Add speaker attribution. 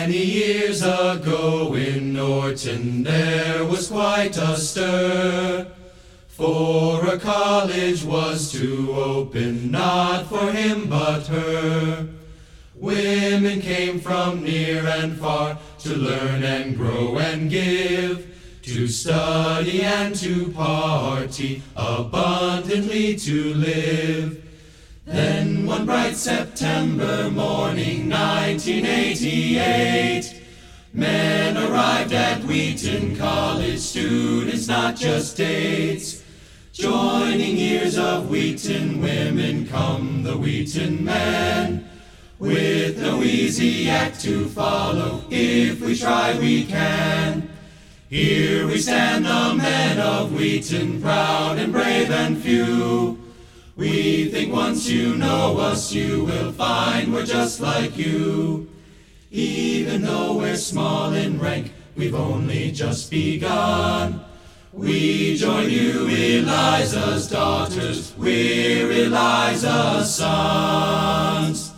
Speaker 1: Many years ago in Norton there was quite a stir, for a college was to open, not for him but her. Women came from near and far to learn and grow and give, to study and to party, abundantly to live. Then one bright September morning, 1988, men arrived at Wheaton College, students, not just dates. Joining years of Wheaton women come the Wheaton men, with no easy act to follow. If we try, we can. Here we stand, the men of Wheaton, proud and brave and few. We think once you know us, you will find we're just like you. Even though we're small in rank, we've only just begun. We join you, Eliza's daughters, we're Eliza's sons.